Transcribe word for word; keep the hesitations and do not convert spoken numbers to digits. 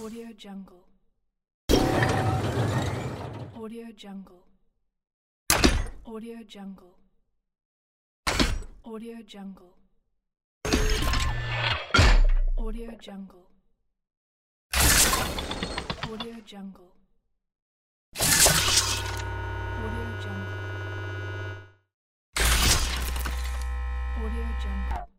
Audio Jungle. Audio Jungle. Audio Jungle. Audio Jungle. Audio Jungle. Audio Jungle. Audio Jungle. Audio Jungle.